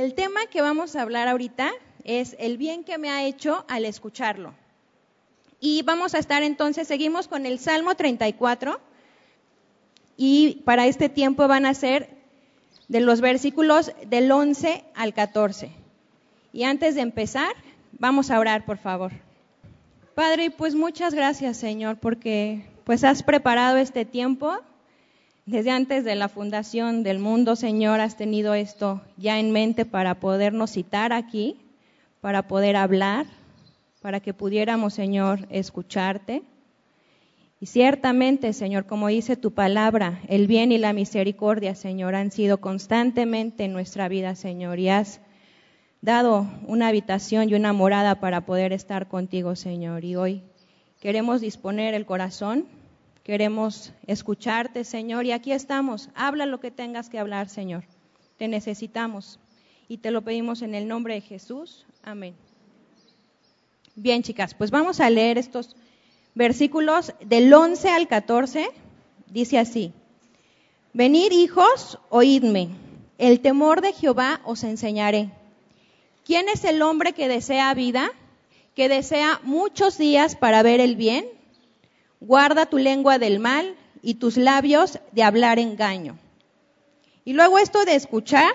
el tema que vamos a hablar ahorita es el bien que me ha hecho al escucharlo. Y vamos a estar entonces, seguimos con el Salmo 34 y para este tiempo van a ser de los versículos del 11 al 14. Y antes de empezar, vamos a orar, por favor. Padre, pues muchas gracias, Señor, porque pues has preparado este tiempo. Desde antes de la fundación del mundo, Señor, has tenido esto ya en mente para podernos citar aquí, para poder hablar, para que pudiéramos, Señor, escucharte. Y ciertamente, Señor, como dice tu palabra, el bien y la misericordia, Señor, han sido constantemente en nuestra vida, Señor, y has dado una habitación y una morada para poder estar contigo, Señor. Y hoy queremos disponer el corazón, queremos escucharte, Señor, y aquí estamos. Habla lo que tengas que hablar, Señor. Te necesitamos y te lo pedimos en el nombre de Jesús. Amén. Bien, chicas, pues vamos a leer estos versículos del 11 al 14. Dice así: Venid, hijos, oídme, el temor de Jehová os enseñaré. ¿Quién es el hombre que desea vida, que desea muchos días para ver el bien? Guarda tu lengua del mal y tus labios de hablar engaño. Y luego esto de escuchar,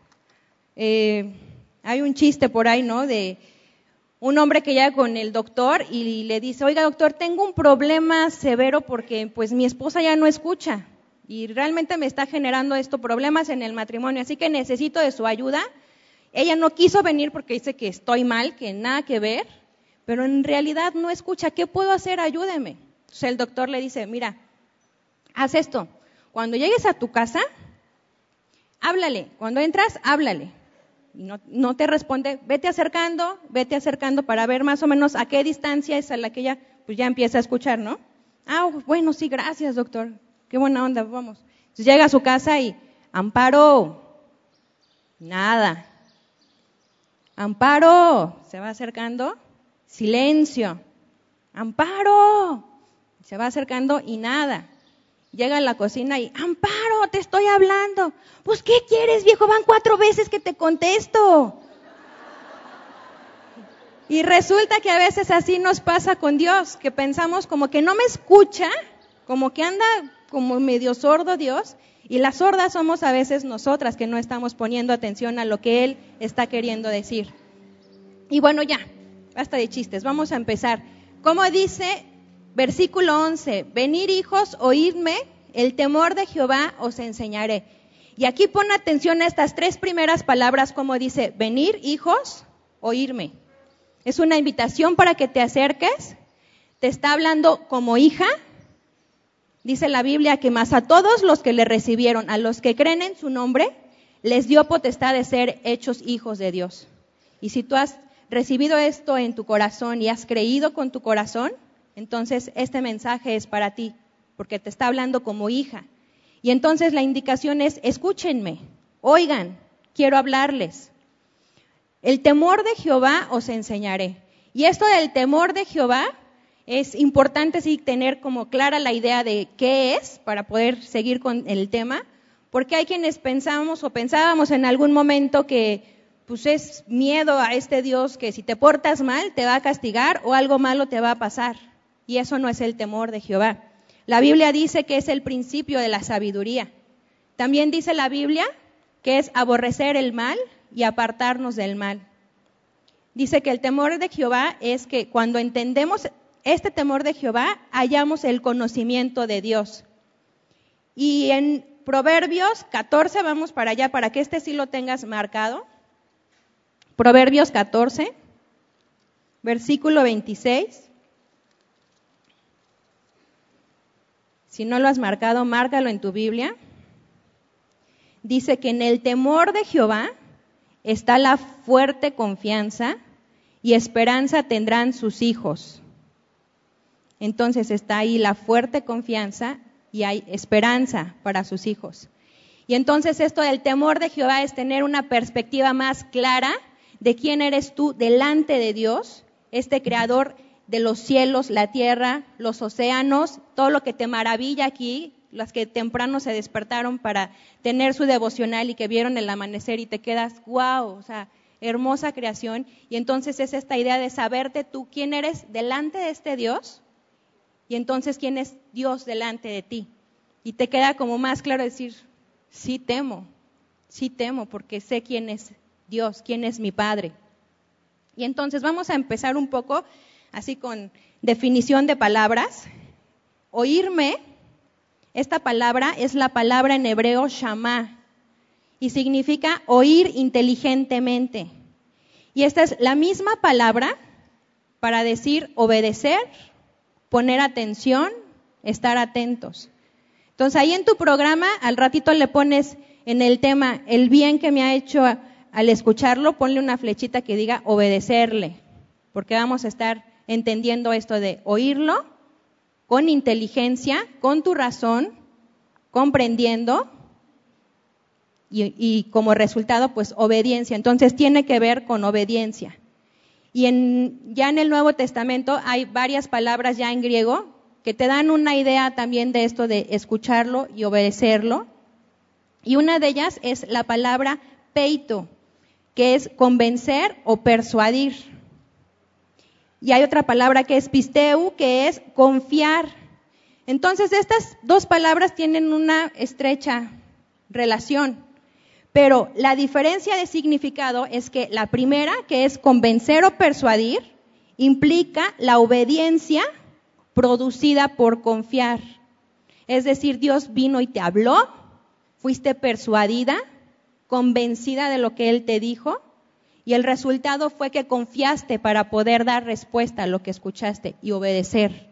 hay un chiste por ahí, ¿no? De un hombre que llega con el doctor y le dice: oiga, doctor, tengo un problema severo porque pues mi esposa ya no escucha y realmente me está generando estos problemas en el matrimonio, así que necesito de su ayuda. Ella no quiso venir porque dice que estoy mal, que nada que ver, pero en realidad no escucha. ¿Qué puedo hacer? Ayúdeme. Entonces el doctor le dice: mira, haz esto. Cuando llegues a tu casa, háblale. Cuando entras, háblale. Y no te responde, vete acercando para ver más o menos a qué distancia es a la que ella pues ya empieza a escuchar, ¿no? Ah, bueno, sí, gracias, doctor. Qué buena onda, vamos. Entonces llega a su casa y: Amparo, nada. Amparo, se va acercando, silencio. Amparo, se va acercando y nada. Llega a la cocina y: Amparo, te estoy hablando. Pues, ¿qué quieres, viejo? Van 4 veces que te contesto. Y resulta que a veces así nos pasa con Dios, que pensamos como que no me escucha, como que anda como medio sordo Dios, y las sordas somos a veces nosotras que no estamos poniendo atención a lo que Él está queriendo decir. Y bueno, ya, basta de chistes, vamos a empezar. Como dice versículo 11, venid, hijos, oídme, el temor de Jehová os enseñaré. Y aquí pon atención a estas 3 primeras palabras, como dice: venir, hijos, oírme. Es una invitación para que te acerques, te está hablando como hija. Dice la Biblia que más a todos los que le recibieron, a los que creen en su nombre, les dio potestad de ser hechos hijos de Dios. Y si tú has recibido esto en tu corazón y has creído con tu corazón, entonces este mensaje es para ti, porque te está hablando como hija. Y entonces la indicación es: escúchenme, oigan, quiero hablarles. El temor de Jehová os enseñaré. Y esto del temor de Jehová es importante sí tener como clara la idea de qué es para poder seguir con el tema, porque hay quienes pensamos o pensábamos en algún momento que pues es miedo a este Dios que si te portas mal te va a castigar o algo malo te va a pasar. Y eso no es el temor de Jehová. La Biblia dice que es el principio de la sabiduría. También dice la Biblia que es aborrecer el mal y apartarnos del mal. Dice que el temor de Jehová es que cuando entendemos este temor de Jehová, hallamos el conocimiento de Dios. Y en Proverbios 14, vamos para allá, para que sí lo tengas marcado. Proverbios 14, versículo 26. Si no lo has marcado, márcalo en tu Biblia. Dice que en el temor de Jehová está la fuerte confianza y esperanza tendrán sus hijos. Entonces está ahí la fuerte confianza y hay esperanza para sus hijos. Y entonces esto del temor de Jehová es tener una perspectiva más clara de quién eres tú delante de Dios, este creador de los cielos, la tierra, los océanos, todo lo que te maravilla aquí, las que temprano se despertaron para tener su devocional y que vieron el amanecer y te quedas, wow, o sea, hermosa creación. Y entonces es esta idea de saberte tú quién eres delante de este Dios y entonces quién es Dios delante de ti. Y te queda como más claro decir, sí temo porque sé quién es Dios, quién es mi Padre. Y entonces vamos a empezar un poco así con definición de palabras. Oírme, esta palabra es la palabra en hebreo shamá y significa oír inteligentemente. Y esta es la misma palabra para decir obedecer, poner atención, estar atentos. Entonces ahí en tu programa al ratito le pones en el tema el bien que me ha hecho al escucharlo, ponle una flechita que diga obedecerle, porque vamos a estar entendiendo esto de oírlo con inteligencia, con tu razón, comprendiendo y como resultado pues obediencia. Entonces tiene que ver con obediencia. Y ya en el Nuevo Testamento hay varias palabras ya en griego que te dan una idea también de esto de escucharlo y obedecerlo. Y una de ellas es la palabra peito, que es convencer o persuadir. Y hay otra palabra que es pisteu, que es confiar. Entonces estas dos palabras tienen una estrecha relación, pero la diferencia de significado es que la primera, que es convencer o persuadir, implica la obediencia producida por confiar. Es decir, Dios vino y te habló, fuiste persuadida, convencida de lo que Él te dijo, y el resultado fue que confiaste para poder dar respuesta a lo que escuchaste y obedecer.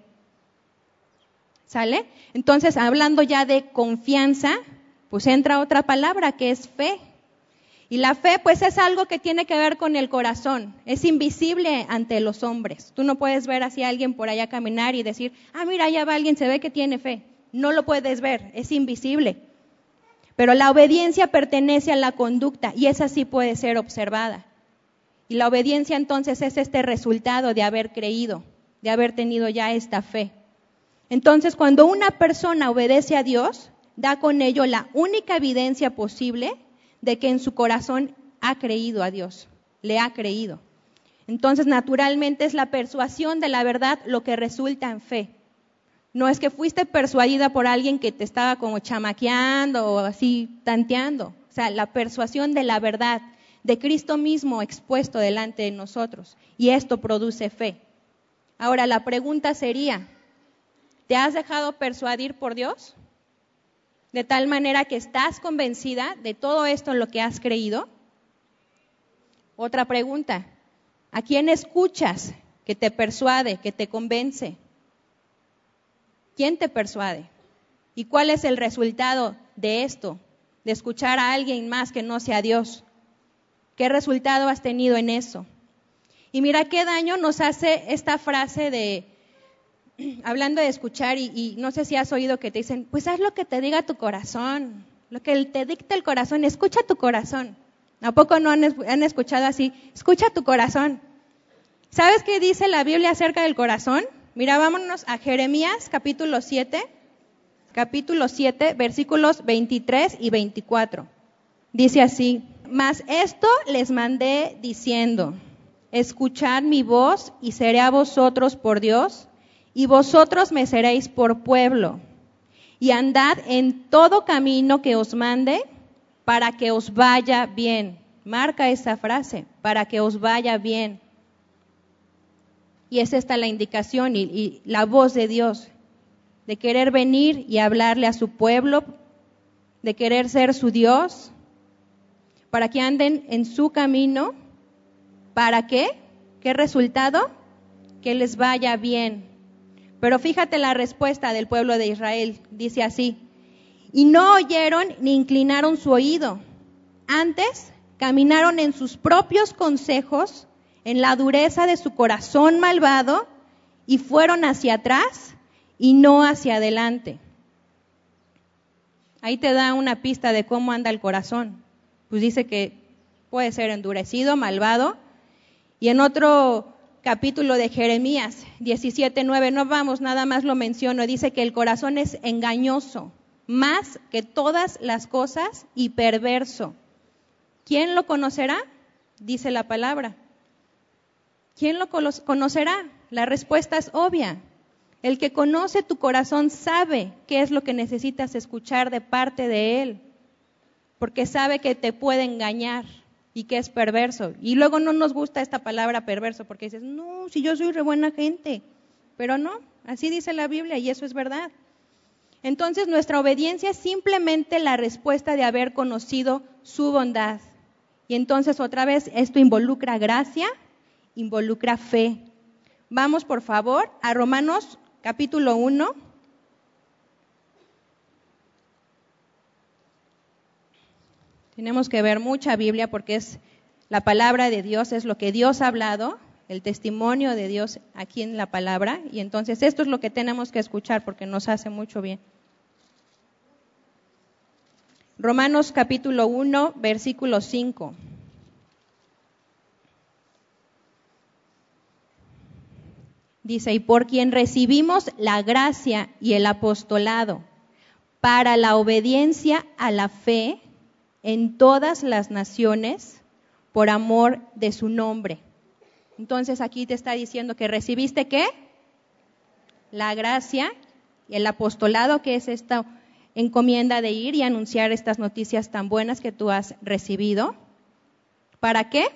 ¿Sale? Entonces, hablando ya de confianza, pues entra otra palabra que es fe. Y la fe, pues es algo que tiene que ver con el corazón. Es invisible ante los hombres. Tú no puedes ver así a alguien por allá caminar y decir, mira, allá va alguien, se ve que tiene fe. No lo puedes ver, es invisible. Pero la obediencia pertenece a la conducta y esa sí puede ser observada. Y la obediencia entonces es este resultado de haber creído, de haber tenido ya esta fe. Entonces, cuando una persona obedece a Dios, da con ello la única evidencia posible de que en su corazón ha creído a Dios, le ha creído. Entonces, naturalmente es la persuasión de la verdad lo que resulta en fe. No es que fuiste persuadida por alguien que te estaba como chamaqueando o así tanteando. O sea, la persuasión de la verdad, de Cristo mismo expuesto delante de nosotros. Y esto produce fe. Ahora, la pregunta sería, ¿te has dejado persuadir por Dios? De tal manera que estás convencida de todo esto en lo que has creído. Otra pregunta, ¿a quién escuchas que te persuade, que te convence? ¿Quién te persuade? ¿Y cuál es el resultado de esto, de escuchar a alguien más que no sea Dios? ¿Qué resultado has tenido en eso? Y mira qué daño nos hace esta frase de, hablando de escuchar, y no sé si has oído que te dicen, pues haz lo que te diga tu corazón, lo que te dicta el corazón, escucha tu corazón. ¿A poco no han escuchado así? Escucha tu corazón. ¿Sabes qué dice la Biblia acerca del corazón? Mira, vámonos a Jeremías capítulo 7, versículos 23 y 24. Dice así, mas esto les mandé diciendo, escuchad mi voz y seré a vosotros por Dios, y vosotros me seréis por pueblo, y andad en todo camino que os mande, para que os vaya bien. Marca esa frase, para que os vaya bien. Y es esta la indicación y la voz de Dios, de querer venir y hablarle a su pueblo, de querer ser su Dios, para que anden en su camino. ¿Para qué? ¿Qué resultado? Que les vaya bien. Pero fíjate la respuesta del pueblo de Israel, dice así, y no oyeron ni inclinaron su oído, antes caminaron en sus propios consejos, en la dureza de su corazón malvado, y fueron hacia atrás y no hacia adelante. Ahí te da una pista de cómo anda el corazón. Pues dice que puede ser endurecido, malvado, y en otro capítulo de Jeremías 17:9, no vamos, nada más lo menciono, dice que el corazón es engañoso más que todas las cosas y perverso. ¿Quién lo conocerá? Dice la palabra. ¿Quién lo conocerá? La respuesta es obvia. El que conoce tu corazón sabe qué es lo que necesitas escuchar de parte de Él, porque sabe que te puede engañar y que es perverso. Y luego no nos gusta esta palabra perverso, porque dices, no, si yo soy re buena gente. Pero no, así dice la Biblia y eso es verdad. Entonces nuestra obediencia es simplemente la respuesta de haber conocido su bondad. Y entonces otra vez esto involucra gracia, involucra fe. Vamos por favor a Romanos capítulo 1. Tenemos que ver mucha Biblia porque es la palabra de Dios, es lo que Dios ha hablado, el testimonio de Dios aquí en la palabra. Y entonces esto es lo que tenemos que escuchar porque nos hace mucho bien. Romanos capítulo 1, versículo 5. Dice, y por quien recibimos la gracia y el apostolado para la obediencia a la fe en todas las naciones por amor de su nombre. Entonces aquí te está diciendo que recibiste ¿qué? La gracia y el apostolado, que es esta encomienda de ir y anunciar estas noticias tan buenas que tú has recibido. ¿Para qué?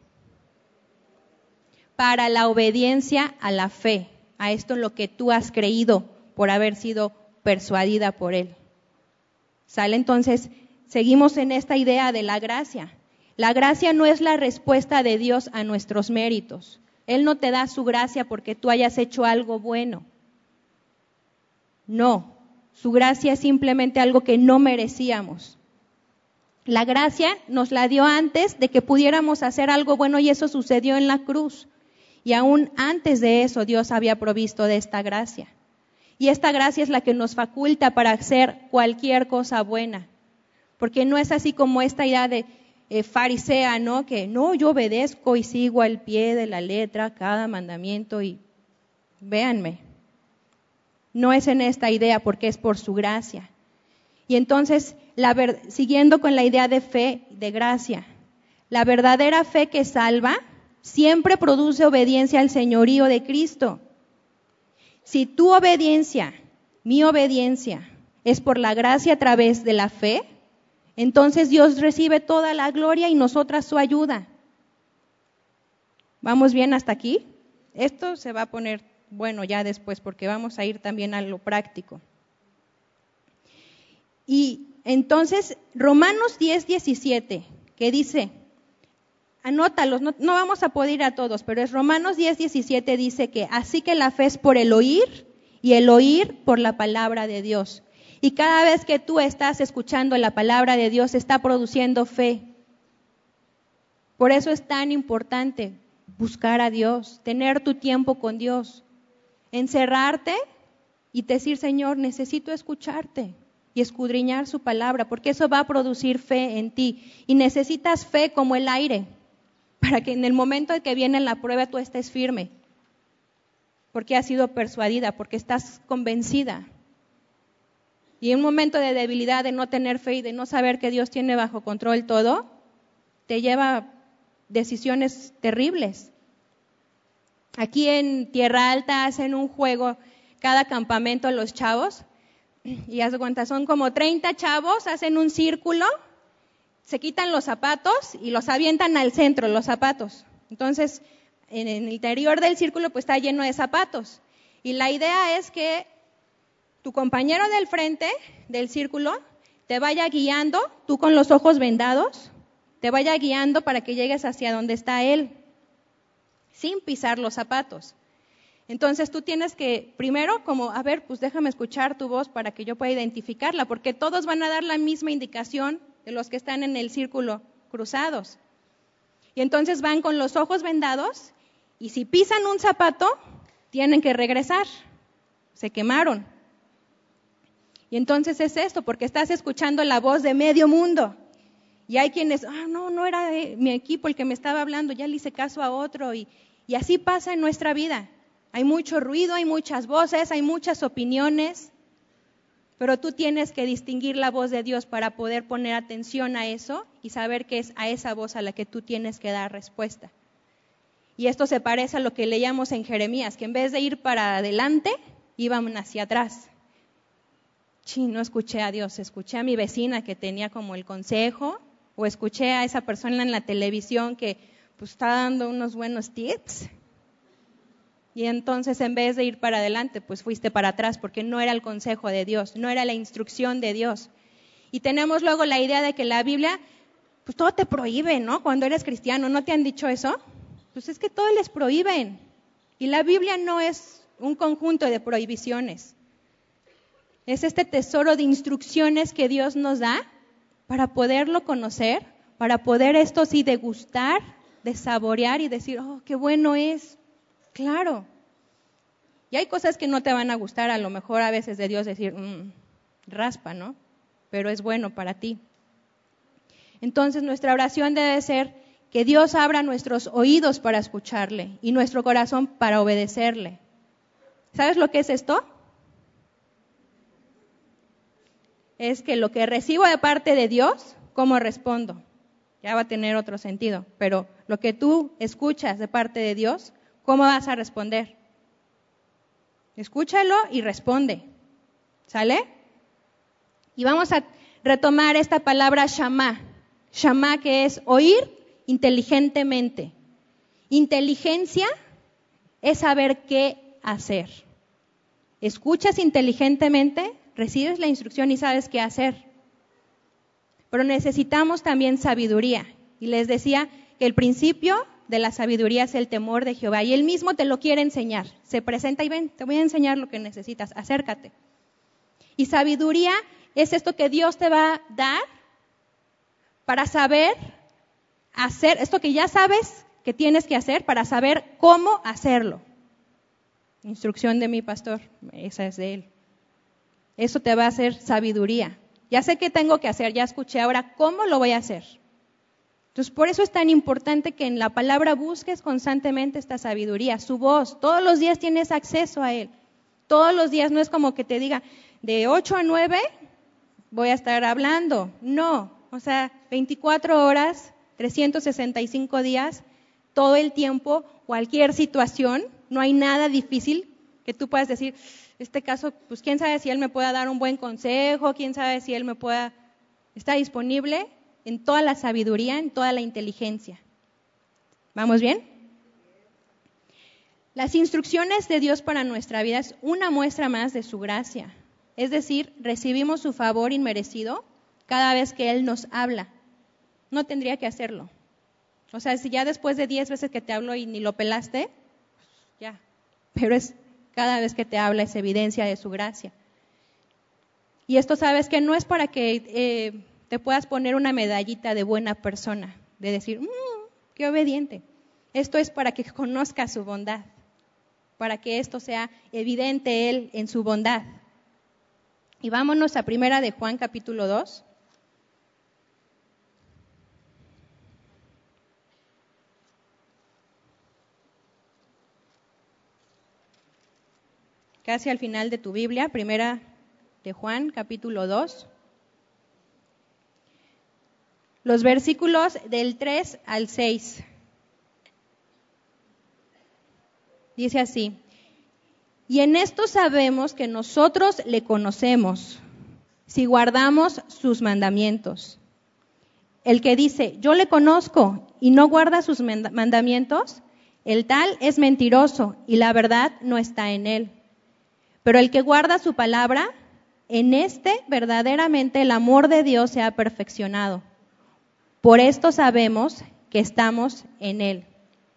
Para la obediencia a la fe, a esto en lo que tú has creído por haber sido persuadida por Él. ¿Sale? Entonces, seguimos en esta idea de la gracia. La gracia no es la respuesta de Dios a nuestros méritos. Él no te da su gracia porque tú hayas hecho algo bueno. No, su gracia es simplemente algo que no merecíamos. La gracia nos la dio antes de que pudiéramos hacer algo bueno y eso sucedió en la cruz. Y aún antes de eso Dios había provisto de esta gracia. Y esta gracia es la que nos faculta para hacer cualquier cosa buena. Porque no es así como esta idea de farisea, ¿no? Que no, yo obedezco y sigo al pie de la letra cada mandamiento y véanme. No es en esta idea porque es por su gracia. Y entonces, siguiendo con la idea de fe, de gracia, la verdadera fe que salva siempre produce obediencia al señorío de Cristo. Si tu obediencia, mi obediencia, es por la gracia a través de la fe, entonces Dios recibe toda la gloria y nosotras su ayuda. ¿Vamos bien hasta aquí? Esto se va a poner bueno ya después porque vamos a ir también a lo práctico. Y entonces Romanos 10:17, que dice, anótalos, no vamos a poder ir a todos, pero es Romanos 10:17 dice que así que la fe es por el oír y el oír por la palabra de Dios. Y cada vez que tú estás escuchando la palabra de Dios, está produciendo fe. Por eso es tan importante buscar a Dios, tener tu tiempo con Dios, encerrarte y decir, Señor, necesito escucharte y escudriñar su palabra, porque eso va a producir fe en ti. Y necesitas fe como el aire, para que en el momento en que viene la prueba tú estés firme, porque has sido persuadida, porque estás convencida. Y en un momento de debilidad, de no tener fe y de no saber que Dios tiene bajo control todo, te lleva a decisiones terribles. Aquí en Tierra Alta hacen un juego, cada campamento los chavos, y haz de cuenta, son como 30 chavos, hacen un círculo, se quitan los zapatos y los avientan al centro, los zapatos. Entonces, en el interior del círculo pues está lleno de zapatos. Y la idea es que tu compañero del frente del círculo te vaya guiando, tú con los ojos vendados, te vaya guiando para que llegues hacia donde está él, sin pisar los zapatos. Entonces tú tienes que, primero, como, a ver, pues déjame escuchar tu voz para que yo pueda identificarla, porque todos van a dar la misma indicación de los que están en el círculo cruzados. Y entonces van con los ojos vendados, y si pisan un zapato, tienen que regresar, se quemaron. Y entonces es esto, porque estás escuchando la voz de medio mundo. Y hay quienes, no era mi equipo el que me estaba hablando, ya le hice caso a otro. Y así pasa en nuestra vida. Hay mucho ruido, hay muchas voces, hay muchas opiniones. Pero tú tienes que distinguir la voz de Dios para poder poner atención a eso y saber que es a esa voz a la que tú tienes que dar respuesta. Y esto se parece a lo que leíamos en Jeremías, que en vez de ir para adelante, iban hacia atrás. No escuché a Dios, escuché a mi vecina que tenía como el consejo, o escuché a esa persona en la televisión que pues está dando unos buenos tips. Y entonces en vez de ir para adelante, pues fuiste para atrás, porque no era el consejo de Dios, no era la instrucción de Dios. Y tenemos luego la idea de que la Biblia, pues todo te prohíbe, ¿no? Cuando eres cristiano, ¿no te han dicho eso? Pues es que todo les prohíben. Y la Biblia no es un conjunto de prohibiciones. Es este tesoro de instrucciones que Dios nos da para poderlo conocer, para poder esto sí degustar, de saborear y decir, oh, qué bueno es. Claro. Y hay cosas que no te van a gustar, a lo mejor a veces de Dios decir, raspa, ¿no? Pero es bueno para ti. Entonces nuestra oración debe ser que Dios abra nuestros oídos para escucharle y nuestro corazón para obedecerle. ¿Sabes lo que es esto? Es que lo que recibo de parte de Dios, ¿cómo respondo? Ya va a tener otro sentido, pero lo que tú escuchas de parte de Dios, ¿cómo vas a responder? Escúchalo y responde. ¿Sale? Y vamos a retomar esta palabra shamá. Shamá, que es oír inteligentemente. Inteligencia es saber qué hacer. Escuchas inteligentemente, recibes la instrucción y sabes qué hacer. Pero necesitamos también sabiduría. Y les decía que el principio de la sabiduría es el temor de Jehová. Y Él mismo te lo quiere enseñar. Se presenta y ven, te voy a enseñar lo que necesitas. Acércate. Y sabiduría es esto que Dios te va a dar para saber hacer, esto que ya sabes que tienes que hacer para saber cómo hacerlo. Instrucción de mi pastor, esa es de él. Eso te va a hacer sabiduría. Ya sé qué tengo que hacer, ya escuché, ahora ¿cómo lo voy a hacer? Entonces, por eso es tan importante que en la palabra busques constantemente esta sabiduría, su voz. Todos los días tienes acceso a él. Todos los días no es como que te diga, de 8 a 9 voy a estar hablando. No, o sea, 24 horas, 365 días, todo el tiempo, cualquier situación, no hay nada difícil que tú puedas decir, este caso, pues quién sabe si él me pueda dar un buen consejo, quién sabe si él me pueda, está disponible en toda la sabiduría, en toda la inteligencia. ¿Vamos bien? Las instrucciones de Dios para nuestra vida es una muestra más de su gracia. Es decir, recibimos su favor inmerecido cada vez que Él nos habla. No tendría que hacerlo. O sea, si ya después de 10 veces que te hablo y ni lo pelaste, pues ya. Pero es cada vez que te habla es evidencia de su gracia. Y esto sabes que no es para que te puedas poner una medallita de buena persona, de decir, qué obediente. Esto es para que conozcas su bondad, para que esto sea evidente Él en su bondad. Y vámonos a 1 de Juan capítulo 2. Casi al final de tu Biblia, 1 de Juan capítulo 2. Los versículos del 3 al 6. Dice así, y en esto sabemos que nosotros le conocemos, si guardamos sus mandamientos. El que dice, yo le conozco y no guarda sus mandamientos, el tal es mentiroso y la verdad no está en él. Pero el que guarda su palabra, en este verdaderamente el amor de Dios se ha perfeccionado. Por esto sabemos que estamos en él.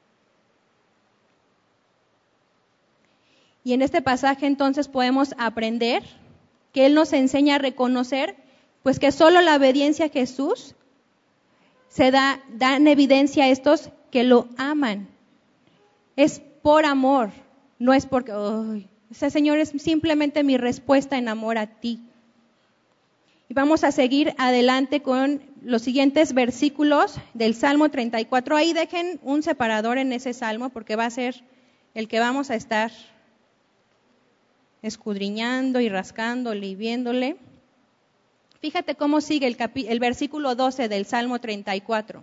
Y en este pasaje entonces podemos aprender que Él nos enseña a reconocer pues que solo la obediencia a Jesús se da en evidencia a estos que lo aman. Es por amor, no es porque, ese Señor es simplemente mi respuesta en amor a ti. Y vamos a seguir adelante con los siguientes versículos del Salmo 34. Ahí dejen un separador en ese salmo porque va a ser el que vamos a estar escudriñando y rascándole y viéndole. Fíjate cómo sigue el versículo 12 del Salmo 34.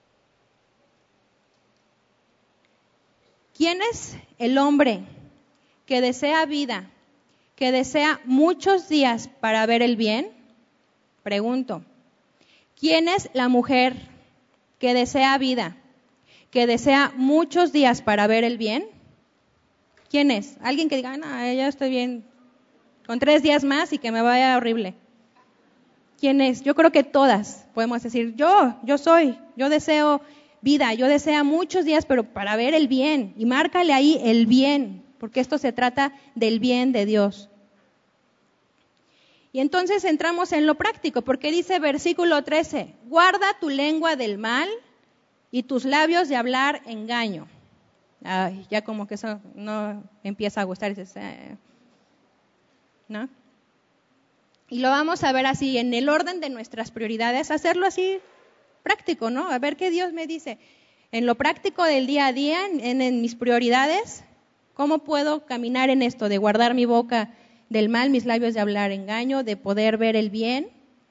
¿Quién es el hombre que desea vida, que desea muchos días para ver el bien? Pregunto. ¿Quién es la mujer que desea vida, que desea muchos días para ver el bien? ¿Quién es? Alguien que diga, no, ya estoy bien, con 3 días más y que me vaya horrible. ¿Quién es? Yo creo que todas podemos decir, yo deseo vida, yo deseo muchos días, pero para ver el bien. Y márcale ahí el bien, porque esto se trata del bien de Dios. Y entonces entramos en lo práctico, porque dice versículo 13, guarda tu lengua del mal y tus labios de hablar engaño. Ay, ya como que eso no empieza a gustar, dices, ¿no? Y lo vamos a ver así, en el orden de nuestras prioridades, hacerlo así práctico, ¿no? A ver qué Dios me dice. En lo práctico del día a día, en mis prioridades, ¿cómo puedo caminar en esto de guardar mi boca del mal, mis labios de hablar engaño, de poder ver el bien?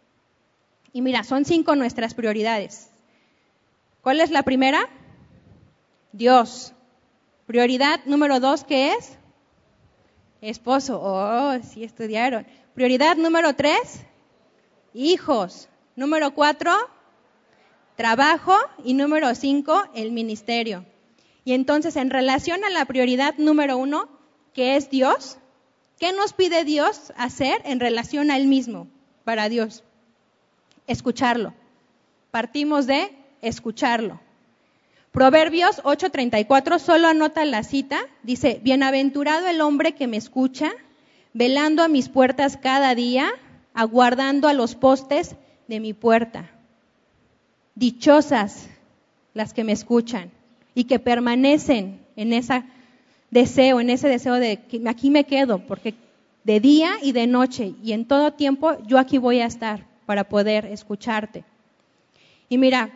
Y mira, son 5 nuestras prioridades. ¿Cuál es la primera? Dios. Prioridad número 2, ¿qué es? Esposo. Oh, sí estudiaron. Prioridad número 3, hijos. Número 4, trabajo. Y número 5, el ministerio. Y entonces, en relación a la prioridad número 1, que es Dios, ¿qué nos pide Dios hacer en relación a Él mismo para Dios? Escucharlo. Partimos de escucharlo. Proverbios 8:34, solo anota la cita, dice, bienaventurado el hombre que me escucha, velando a mis puertas cada día, aguardando a los postes de mi puerta. Dichosas las que me escuchan y que permanecen en ese deseo de que aquí me quedo, porque de día y de noche y en todo tiempo yo aquí voy a estar para poder escucharte. Y mira,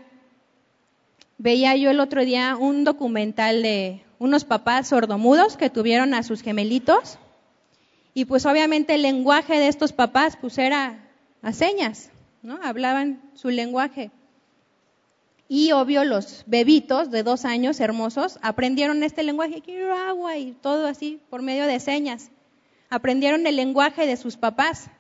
veía yo el otro día un documental de unos papás sordomudos que tuvieron a sus gemelitos y pues obviamente el lenguaje de estos papás pues era a señas, ¿no? Hablaban su lenguaje. Y obvio los bebitos de 2 años hermosos aprendieron este lenguaje, quiero agua y todo así por medio de señas. Aprendieron el lenguaje de sus papás.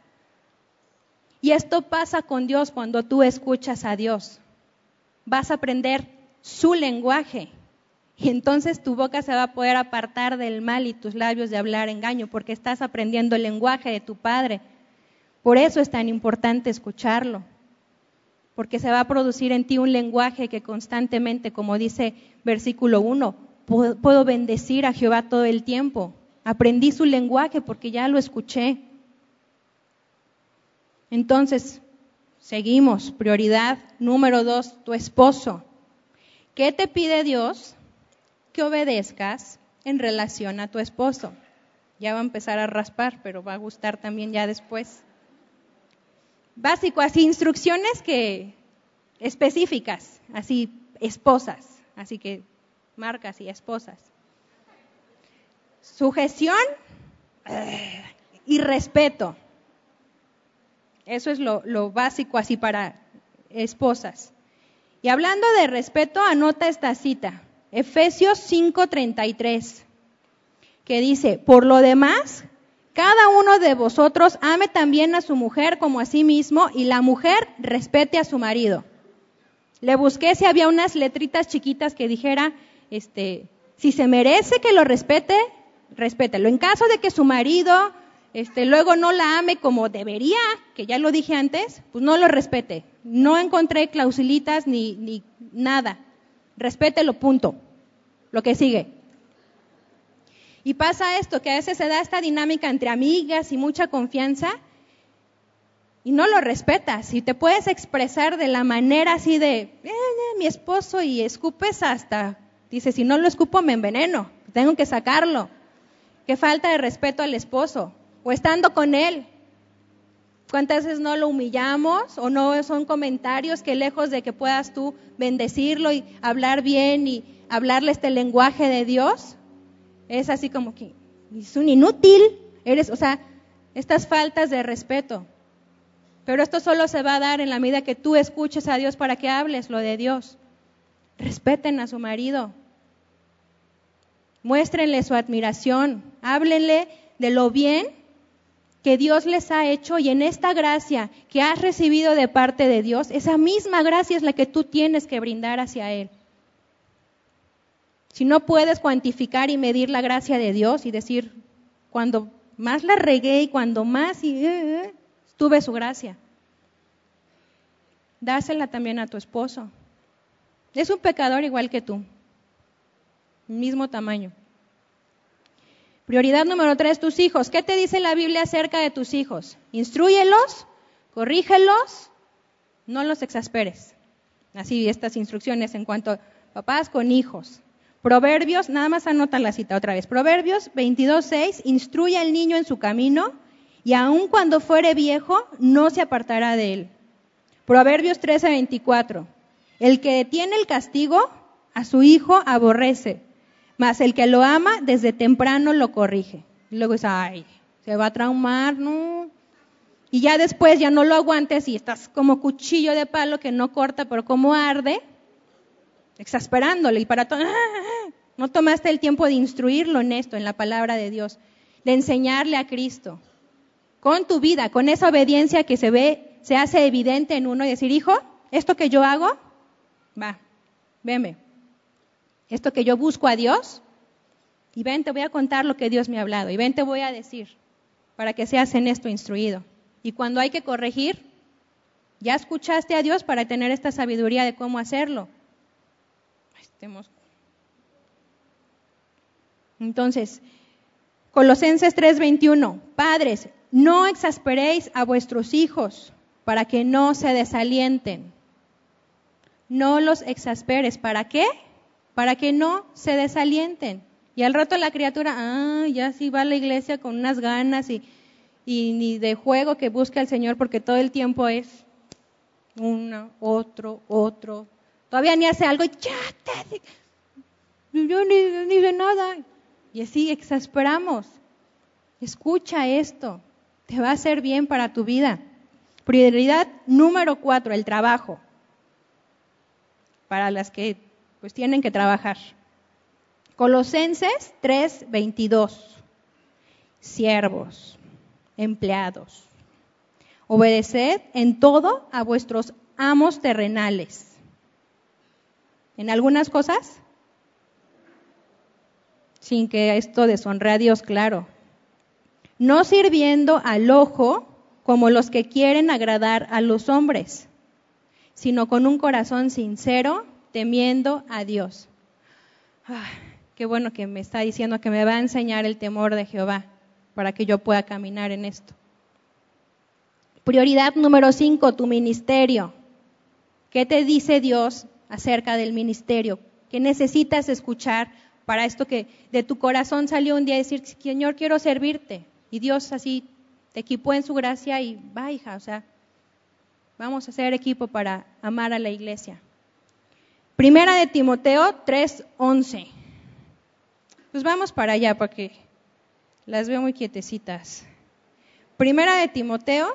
Y esto pasa con Dios cuando tú escuchas a Dios. Vas a aprender su lenguaje y entonces tu boca se va a poder apartar del mal y tus labios de hablar engaño porque estás aprendiendo el lenguaje de tu Padre. Por eso es tan importante escucharlo, porque se va a producir en ti un lenguaje que constantemente, como dice versículo 1, puedo bendecir a Jehová todo el tiempo. Aprendí su lenguaje porque ya lo escuché. Entonces, seguimos. Prioridad número 2, tu esposo. ¿Qué te pide Dios? Que obedezcas en relación a tu esposo. Ya va a empezar a raspar, pero va a gustar también ya después. Básico, así instrucciones que específicas, así esposas, así que marcas y esposas. Sujeción y respeto. Eso es lo básico así para esposas. Y hablando de respeto, anota esta cita, Efesios 5:33, que dice, por lo demás, cada uno de vosotros ame también a su mujer como a sí mismo y la mujer respete a su marido. Le busqué si había unas letritas chiquitas que dijera, si se merece que lo respete, respételo. En caso de que su marido luego no la ame como debería, que ya lo dije antes, pues no lo respete. No encontré clausulitas ni nada. Respételo, punto. Lo que sigue. Y pasa esto, que a veces se da esta dinámica entre amigas y mucha confianza y no lo respetas. Y te puedes expresar de la manera así de, mi esposo, y escupes hasta, dice, si no lo escupo me enveneno, tengo que sacarlo. Qué falta de respeto al esposo. O estando con él, ¿cuántas veces no lo humillamos? O no son comentarios que lejos de que puedas tú bendecirlo y hablar bien y hablarle este lenguaje de Dios, es así como que es un inútil, estas faltas de respeto. Pero esto solo se va a dar en la medida que tú escuches a Dios para que hables lo de Dios. Respeten a su marido. Muéstrenle su admiración. Háblenle de lo bien que Dios les ha hecho, y en esta gracia que has recibido de parte de Dios, esa misma gracia es la que tú tienes que brindar hacia Él. Si no puedes cuantificar y medir la gracia de Dios y decir, cuando más la regué y cuando más tuve su gracia, dásela también a tu esposo. Es un pecador igual que tú, mismo tamaño. Prioridad número 3, tus hijos. ¿Qué te dice la Biblia acerca de tus hijos? Instrúyelos, corrígelos, no los exasperes. Así estas instrucciones en cuanto a papás con hijos. Proverbios, nada más anota la cita otra vez. Proverbios 22:6, instruye al niño en su camino, y aun cuando fuere viejo, no se apartará de él. Proverbios 13:24, el que detiene el castigo, a su hijo aborrece, mas el que lo ama, desde temprano lo corrige. Y luego dice, ay, se va a traumar, ¿no? Y ya después ya no lo aguantes y estás como cuchillo de palo que no corta, pero como arde, exasperándole. Y para todo, no tomaste el tiempo de instruirlo en esto, en la palabra de Dios, de enseñarle a Cristo. Con tu vida, con esa obediencia que se hace evidente en uno y decir, hijo, esto que yo hago, veme. Esto que yo busco a Dios, y ven, te voy a contar lo que Dios me ha hablado, y ven, te voy a decir, para que seas en esto instruido. Y cuando hay que corregir, ya escuchaste a Dios para tener esta sabiduría de cómo hacerlo. Entonces, Colosenses 3:21, padres, no exasperéis a vuestros hijos para que no se desalienten. No los exasperes, ¿para qué? Para que no se desalienten. Y al rato la criatura, ya sí va a la iglesia con unas ganas y ni de juego que busca al Señor, porque todo el tiempo es uno, otro. Todavía ni hace algo y yo ni de nada. Y así exasperamos. Escucha esto, te va a hacer bien para tu vida. Prioridad número 4, el trabajo. Para las que pues tienen que trabajar. Colosenses 3:22. Siervos, empleados, obedeced en todo a vuestros amos terrenales. ¿En algunas cosas? Sin que esto deshonre a Dios, claro. No sirviendo al ojo como los que quieren agradar a los hombres, sino con un corazón sincero, temiendo a Dios. Qué bueno que me está diciendo que me va a enseñar el temor de Jehová para que yo pueda caminar en esto. Prioridad número 5, tu ministerio. ¿Qué te dice Dios acerca del ministerio? ¿Qué necesitas escuchar para esto que de tu corazón salió un día a decir, Señor, quiero servirte? Y Dios así te equipó en su gracia y va, hija, vamos a hacer equipo para amar a la iglesia. Primera de Timoteo 3:11. Pues vamos para allá porque las veo muy quietecitas. Primera de Timoteo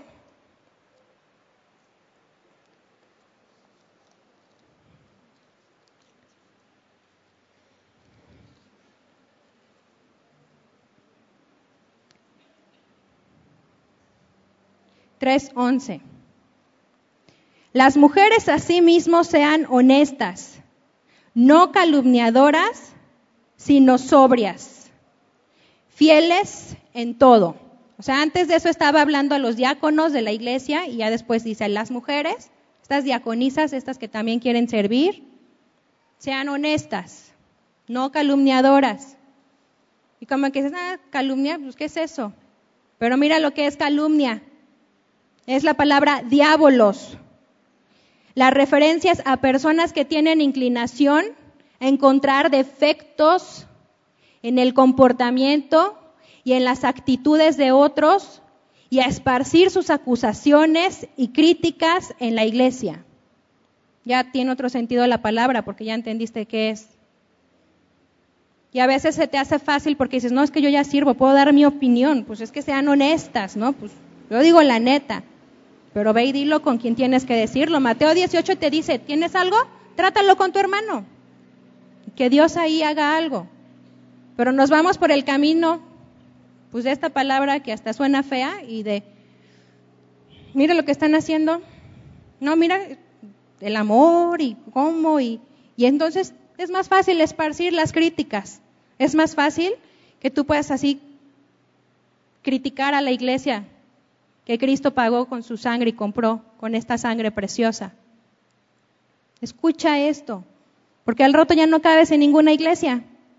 3:11. Las mujeres asimismo sean honestas, no calumniadoras, sino sobrias, fieles en todo. O sea, antes de eso estaba hablando a los diáconos de la iglesia y ya después dice, las mujeres, estas diaconisas, estas que también quieren servir, sean honestas, no calumniadoras. Y como que dices, calumnia, pues ¿qué es eso? Pero mira lo que es calumnia. Es la palabra diabolos. Las referencias a personas que tienen inclinación a encontrar defectos en el comportamiento y en las actitudes de otros y a esparcir sus acusaciones y críticas en la iglesia. Ya tiene otro sentido la palabra porque ya entendiste qué es. Y a veces se te hace fácil porque dices, no, es que yo ya sirvo, puedo dar mi opinión. Pues es que sean honestas, ¿no? Pues yo digo la neta, pero ve y dilo con quien tienes que decirlo. Mateo 18 te dice, ¿tienes algo? Trátalo con tu hermano. Que Dios ahí haga algo. Pero nos vamos por el camino, pues de esta palabra que hasta suena fea y de, mira lo que están haciendo. No, mira el amor y cómo y entonces es más fácil esparcir las críticas. Es más fácil que tú puedas así criticar a la iglesia que Cristo pagó con su sangre y compró con esta sangre preciosa. Escucha esto, porque al rato ya no cabes en ninguna iglesia.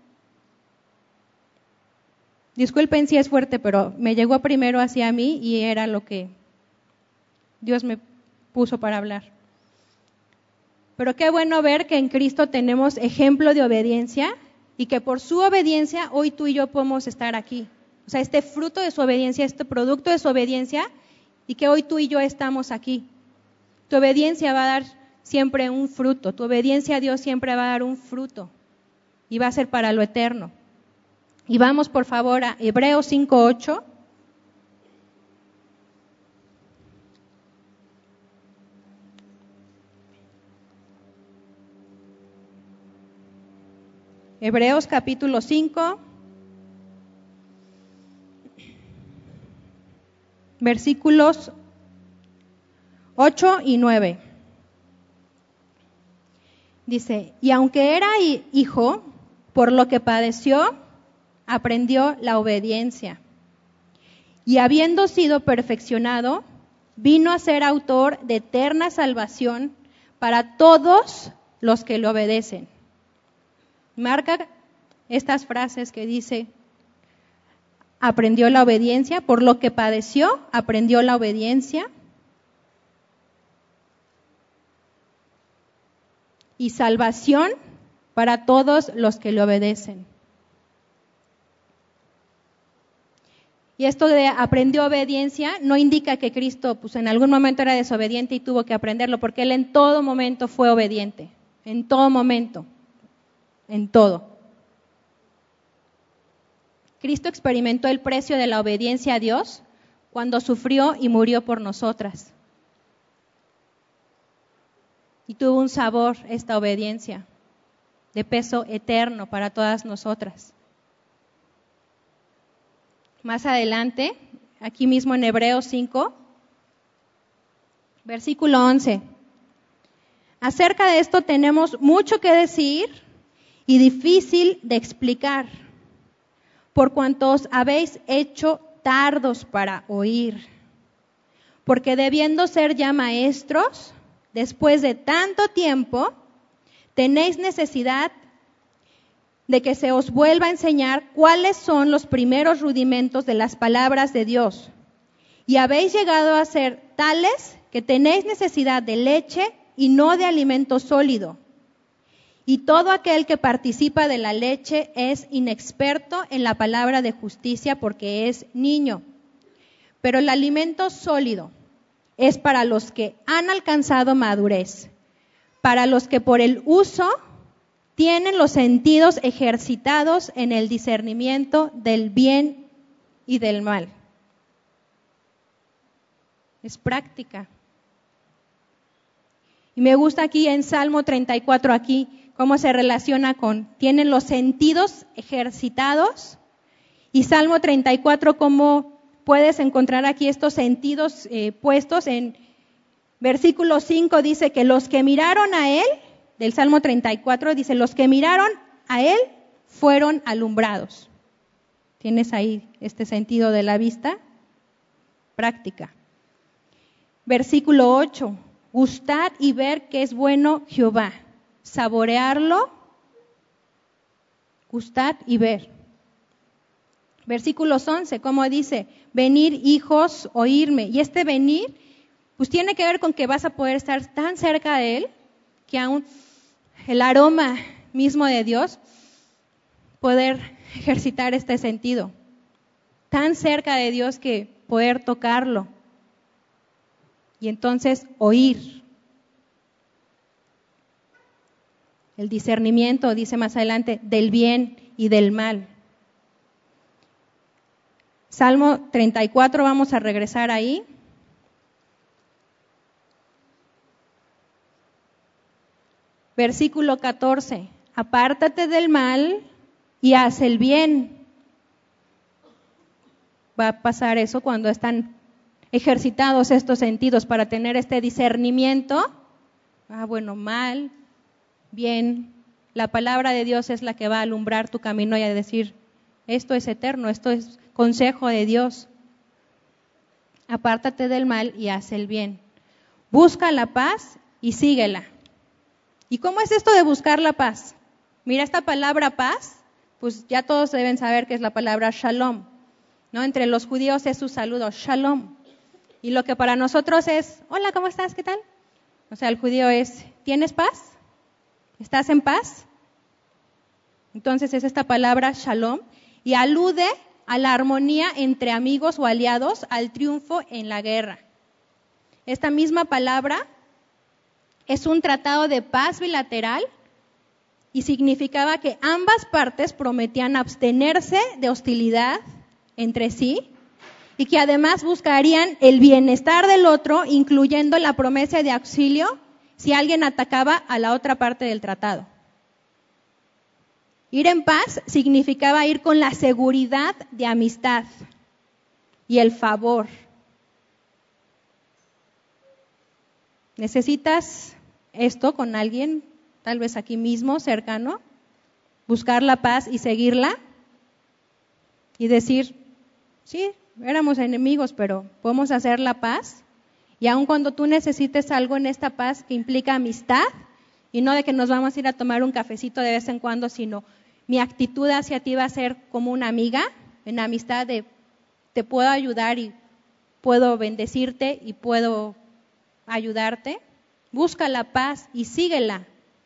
Disculpen si es fuerte, pero me llegó primero hacia mí y era lo que Dios me puso para hablar. Pero qué bueno ver que en Cristo tenemos ejemplo de obediencia y que por su obediencia hoy tú y yo podemos estar aquí. O sea, este fruto de su obediencia, este producto de su obediencia, y que hoy tú y yo estamos aquí. Tu obediencia va a dar siempre un fruto, tu obediencia a Dios siempre va a dar un fruto y va a ser para lo eterno. Y vamos por favor a Hebreos 5:8. Hebreos capítulo 5, versículos 8 y 9. Dice, y aunque era hijo, por lo que padeció, aprendió la obediencia. Y habiendo sido perfeccionado, vino a ser autor de eterna salvación para todos los que le obedecen. Marca estas frases que dice, aprendió la obediencia, por lo que padeció, aprendió la obediencia. Y salvación para todos los que le obedecen. Y esto de aprendió obediencia no indica que Cristo pues en algún momento era desobediente y tuvo que aprenderlo, porque Él en todo momento fue obediente, en todo momento, en todo. Cristo experimentó el precio de la obediencia a Dios cuando sufrió y murió por nosotras. Y tuvo un sabor esta obediencia de peso eterno para todas nosotras. Más adelante, aquí mismo en Hebreos 5, versículo 11. Acerca de esto tenemos mucho que decir y difícil de explicar, por cuanto os habéis hecho tardos para oír. Porque debiendo ser ya maestros, después de tanto tiempo, tenéis necesidad de que se os vuelva a enseñar cuáles son los primeros rudimentos de las palabras de Dios. Y habéis llegado a ser tales que tenéis necesidad de leche y no de alimento sólido. Y todo aquel que participa de la leche es inexperto en la palabra de justicia porque es niño. Pero el alimento sólido es para los que han alcanzado madurez, para los que por el uso tienen los sentidos ejercitados en el discernimiento del bien y del mal. Es práctica. Y me gusta aquí en Salmo 34, aquí, cómo se relaciona con, tienen los sentidos ejercitados, y Salmo 34, cómo puedes encontrar aquí estos sentidos puestos en versículo 5, dice que los que miraron a él, del Salmo 34, dice, los que miraron a él fueron alumbrados. ¿Tienes ahí este sentido de la vista? Práctica. Versículo 8, gustad y ver que es bueno Jehová. Saborearlo, gustad y ver. Versículos 11, como dice, venir hijos, oírme. Y este venir, pues tiene que ver con que vas a poder estar tan cerca de él, que aún el aroma mismo de Dios, poder ejercitar este sentido. Tan cerca de Dios que poder tocarlo. Y entonces oír. el discernimiento, dice más adelante, del bien y del mal. Salmo 34, vamos a regresar ahí. Versículo 14, apártate del mal y haz el bien. Va a pasar eso cuando están ejercitados estos sentidos para tener este discernimiento. Bueno, mal, bien. La palabra de Dios es la que va a alumbrar tu camino y a decir, esto es eterno, esto es consejo de Dios. Apártate del mal y haz el bien. Busca la paz y síguela. ¿Y cómo es esto de buscar la paz? Mira, esta palabra paz, pues ya todos deben saber que es la palabra shalom, ¿no? Entre los judíos es su saludo, shalom. Y lo que para nosotros es, hola, ¿cómo estás? ¿Qué tal? O sea, el judío es, ¿tienes paz? ¿Estás en paz? Entonces es esta palabra shalom y alude a la armonía entre amigos o aliados, al triunfo en la guerra. Esta misma palabra es un tratado de paz bilateral y significaba que ambas partes prometían abstenerse de hostilidad entre sí y que además buscarían el bienestar del otro, incluyendo la promesa de auxilio si alguien atacaba a la otra parte del tratado. Ir en paz significaba ir con la seguridad de amistad y el favor. ¿Necesitas esto con alguien, tal vez aquí mismo, cercano? Buscar la paz y seguirla y decir, sí, éramos enemigos, pero podemos hacer la paz. Y aun cuando tú necesites algo en esta paz que implica amistad, y no de que nos vamos a ir a tomar un cafecito de vez en cuando, sino mi actitud hacia ti va a ser como una amiga, en amistad de te puedo ayudar y puedo bendecirte y puedo ayudarte. Busca la paz y síguela.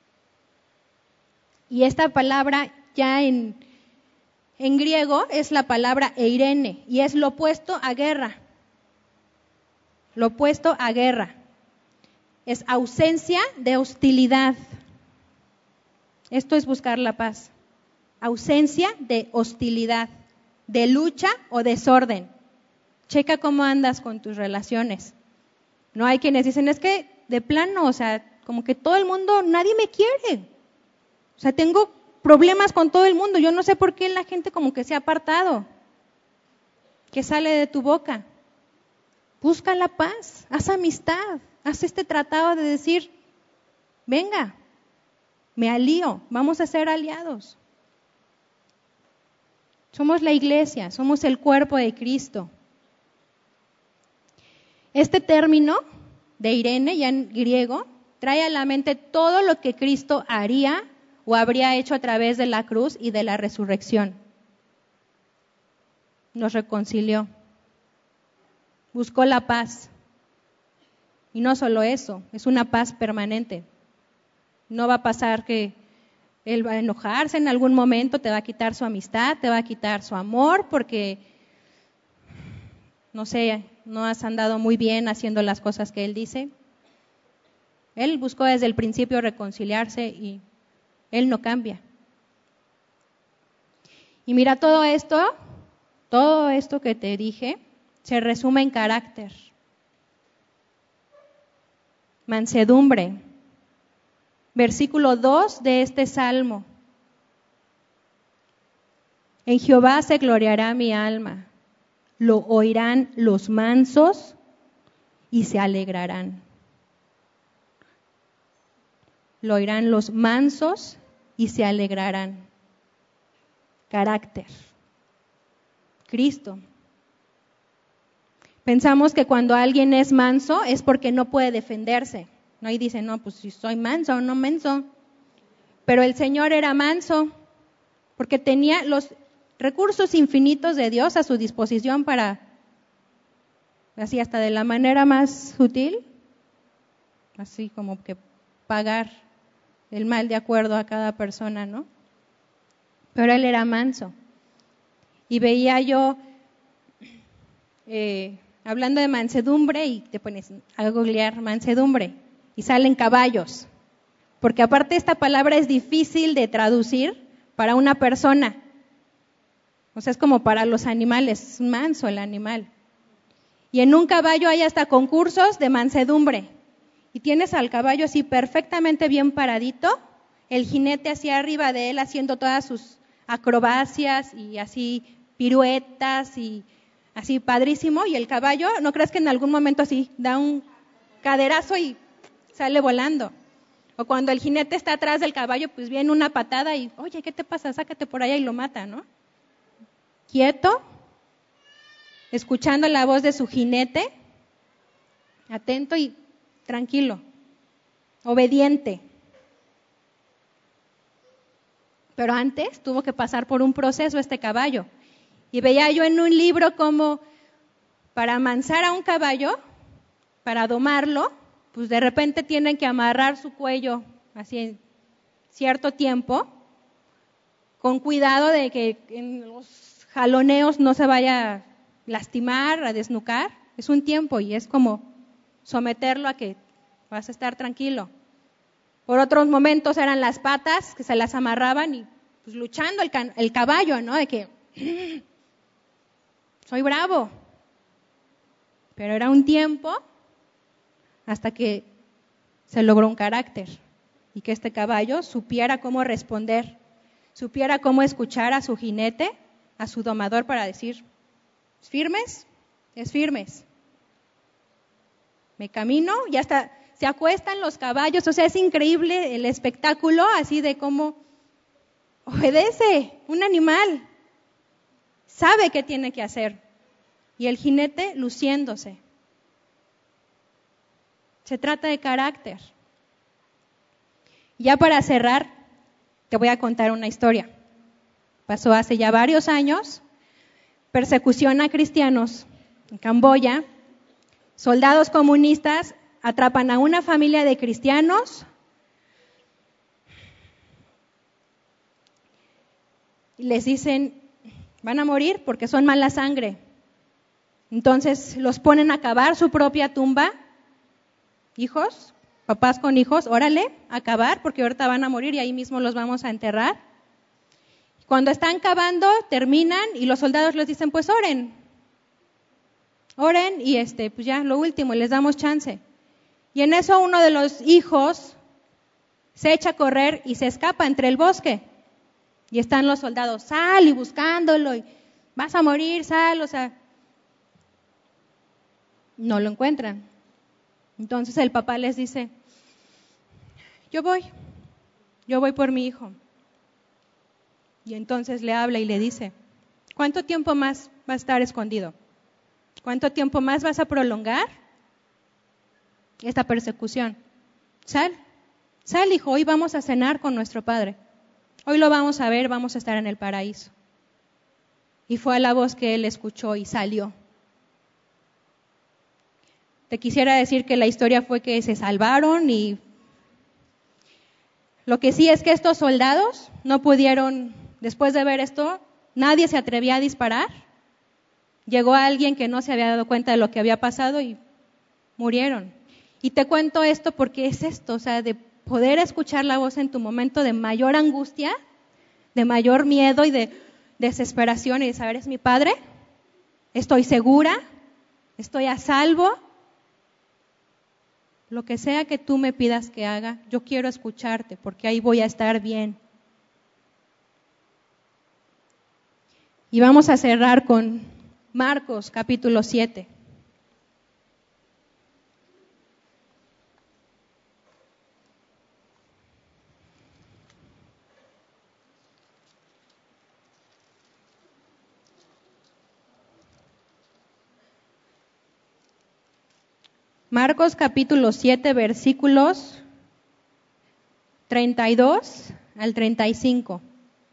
Y esta palabra ya en griego es la palabra eirene y es lo opuesto a guerra. Lo opuesto a guerra. Es ausencia de hostilidad. Esto es buscar la paz. Ausencia de hostilidad, de lucha o desorden. Checa cómo andas con tus relaciones. No hay quienes dicen, es que de plano, o sea, como que todo el mundo, nadie me quiere. O sea, tengo problemas con todo el mundo. Yo no sé por qué la gente como que se ha apartado. ¿Qué sale de tu boca? Busca la paz, haz amistad, haz este tratado de decir, venga, me alío, vamos a ser aliados. Somos la iglesia, somos el cuerpo de Cristo. Este término de Irene, ya en griego, trae a la mente todo lo que Cristo haría o habría hecho a través de la cruz y de la resurrección. Nos reconcilió, buscó la paz. Y no solo eso, es una paz permanente. No va a pasar que Él va a enojarse en algún momento, te va a quitar su amistad, te va a quitar su amor, porque, no sé, no has andado muy bien haciendo las cosas que Él dice. Él buscó desde el principio reconciliarse y Él no cambia. Y mira, todo esto que te dije, se resume en carácter. Mansedumbre. Versículo 2 de este salmo. En Jehová se gloriará mi alma, lo oirán los mansos y se alegrarán. Lo oirán los mansos y se alegrarán. Carácter. Cristo. Pensamos que cuando alguien es manso es porque no puede defenderse, ¿no? Y dicen, no, pues si soy manso o no menso. Pero el Señor era manso porque tenía los recursos infinitos de Dios a su disposición para, así hasta de la manera más sutil, así como que pagar el mal de acuerdo a cada persona, ¿no? Pero Él era manso. Y veía yo, hablando de mansedumbre, y te pones a googlear mansedumbre, y salen caballos. porque aparte esta palabra es difícil de traducir para una persona. O sea, es como para los animales, es manso el animal. Y en un caballo hay hasta concursos de mansedumbre. Y tienes al caballo así perfectamente bien paradito, el jinete hacia arriba de él haciendo todas sus acrobacias y así piruetas y así padrísimo. Y el caballo, ¿no crees que en algún momento así da un caderazo y sale volando? O cuando el jinete está atrás del caballo, pues viene una patada y, oye, ¿qué te pasa? Sácate por allá y lo mata, ¿no? Quieto, escuchando la voz de su jinete, atento y tranquilo, obediente. Pero antes tuvo que pasar por un proceso este caballo. Y veía yo en un libro como para amansar a un caballo, para domarlo, pues de repente tienen que amarrar su cuello así en cierto tiempo, con cuidado de que en los jaloneos no se vaya a lastimar, a desnucar. Es un tiempo y es como someterlo a que vas a estar tranquilo. Por otros momentos eran las patas que se las amarraban y pues luchando el caballo, ¿no? De que soy bravo. Pero era un tiempo hasta que se logró un carácter y que este caballo supiera cómo responder, supiera cómo escuchar a su jinete, a su domador para decir, ¿firmes? Es firmes. Me camino y hasta se acuestan los caballos, o sea, es increíble el espectáculo así de cómo obedece un animal, sabe qué tiene que hacer y el jinete luciéndose. Se trata de carácter. Ya para cerrar, te voy a contar una historia. Pasó hace ya varios años, persecución a cristianos en Camboya. Soldados comunistas atrapan a una familia de cristianos y les dicen, van a morir porque son mala sangre. Entonces los ponen a cavar su propia tumba. Hijos, papás con hijos, órale, a cavar porque ahorita van a morir y ahí mismo los vamos a enterrar. Cuando están cavando, terminan y los soldados les dicen, pues oren y pues ya lo último, les damos chance. Y en eso uno de los hijos se echa a correr y se escapa entre el bosque. Y están los soldados, sal y buscándolo, y vas a morir, sal, o sea, no lo encuentran. Entonces el papá les dice, yo voy por mi hijo. Y entonces le habla y le dice, ¿cuánto tiempo más va a estar escondido? ¿Cuánto tiempo más vas a prolongar esta persecución? Sal, hijo, hoy vamos a cenar con nuestro padre. Hoy lo vamos a ver, vamos a estar en el paraíso. Y fue la voz que él escuchó y salió. Te quisiera decir que la historia fue que se salvaron y lo que sí es que estos soldados no pudieron, después de ver esto, nadie se atrevía a disparar. Llegó alguien que no se había dado cuenta de lo que había pasado y murieron. Y te cuento esto porque es esto, o sea, de poder escuchar la voz en tu momento de mayor angustia, de mayor miedo y de desesperación y de saber, es mi padre, estoy segura, estoy a salvo. Lo que sea que tú me pidas que haga, yo quiero escucharte porque ahí voy a estar bien. Y vamos a cerrar con Marcos capítulo 7. Marcos capítulo 7, versículos 32 al 35.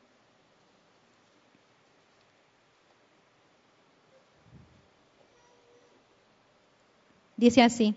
Dice así: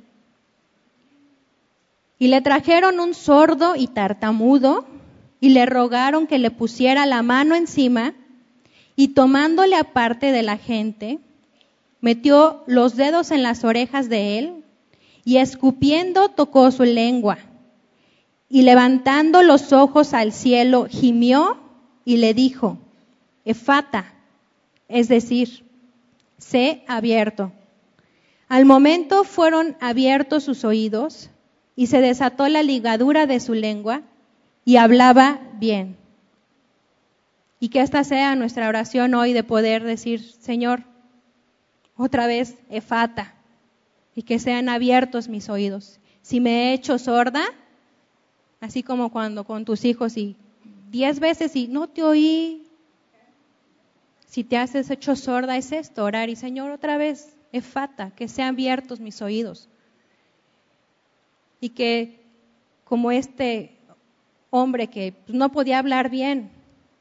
y le trajeron un sordo y tartamudo, y le rogaron que le pusiera la mano encima, y tomándole aparte de la gente, metió los dedos en las orejas de él, y escupiendo tocó su lengua. y levantando los ojos al cielo, gimió y le dijo, Efata, es decir, sé abierto. Al momento fueron abiertos sus oídos y se desató la ligadura de su lengua y hablaba bien. Y que esta sea nuestra oración hoy de poder decir, Señor, otra vez, Efata, y que sean abiertos mis oídos. Si me he hecho sorda, así como cuando con tus hijos y 10 veces y no te oí, si te has hecho sorda es esto, orar y Señor otra vez, Efata, que sean abiertos mis oídos. Y que como este hombre que no podía hablar bien,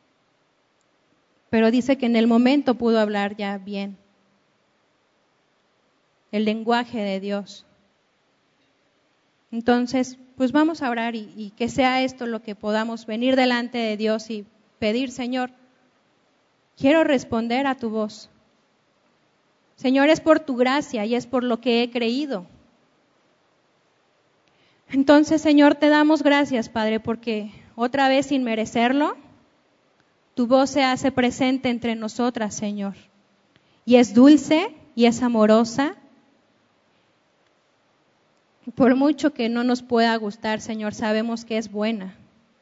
pero dice que en el momento pudo hablar ya bien. El lenguaje de Dios. Entonces, pues vamos a orar y que sea esto lo que podamos venir delante de Dios y pedir, Señor, quiero responder a tu voz. Señor, es por tu gracia y es por lo que he creído. Entonces, Señor, te damos gracias, Padre, porque otra vez sin merecerlo, tu voz se hace presente entre nosotras, Señor. Y es dulce y es amorosa. Por mucho que no nos pueda gustar, Señor, sabemos que es buena.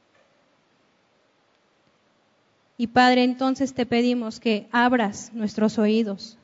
Y Padre, entonces te pedimos que abras nuestros oídos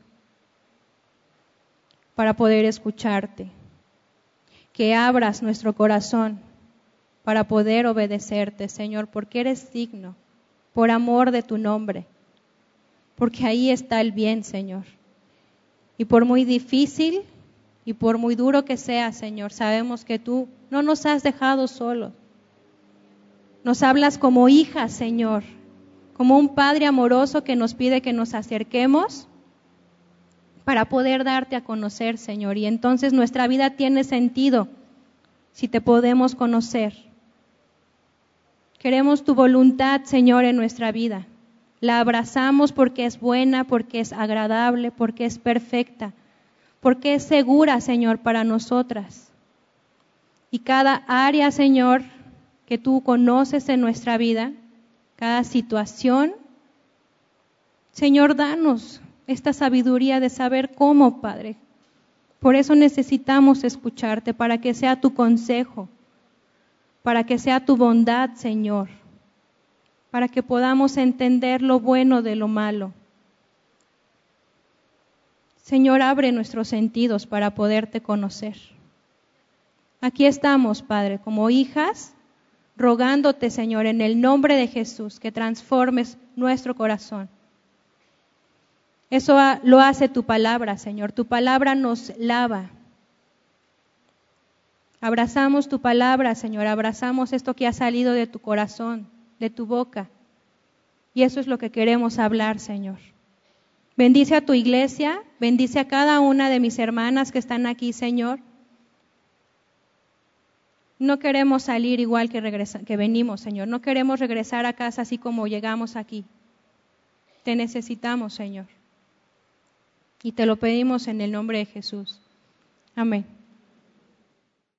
para poder escucharte, que abras nuestro corazón para poder obedecerte, Señor, porque eres digno, por amor de tu nombre, porque ahí está el bien, Señor. Y por muy difícil y por muy duro que sea, Señor, sabemos que tú no nos has dejado solos. Nos hablas como hijas, Señor, como un Padre amoroso que nos pide que nos acerquemos para poder darte a conocer, Señor. Y entonces nuestra vida tiene sentido si te podemos conocer. Queremos tu voluntad, Señor, en nuestra vida. La abrazamos porque es buena, porque es agradable, porque es perfecta, porque es segura, Señor, para nosotras. Y cada área, Señor, que tú conoces en nuestra vida, cada situación, Señor, danos esta sabiduría de saber cómo, Padre. Por eso necesitamos escucharte, para que sea tu consejo, para que sea tu bondad, Señor, para que podamos entender lo bueno de lo malo. Señor, abre nuestros sentidos para poderte conocer. Aquí estamos, Padre, como hijas, rogándote, Señor, en el nombre de Jesús, que transformes nuestro corazón. Eso lo hace tu palabra, Señor. Tu palabra nos lava. Abrazamos tu palabra, Señor. Abrazamos esto que ha salido de tu corazón, de tu boca. Y eso es lo que queremos hablar, Señor. Bendice a tu iglesia, bendice a cada una de mis hermanas que están aquí, Señor. No queremos salir igual que venimos, Señor. No queremos regresar a casa así como llegamos aquí. Te necesitamos, Señor. Y te lo pedimos en el nombre de Jesús. Amén.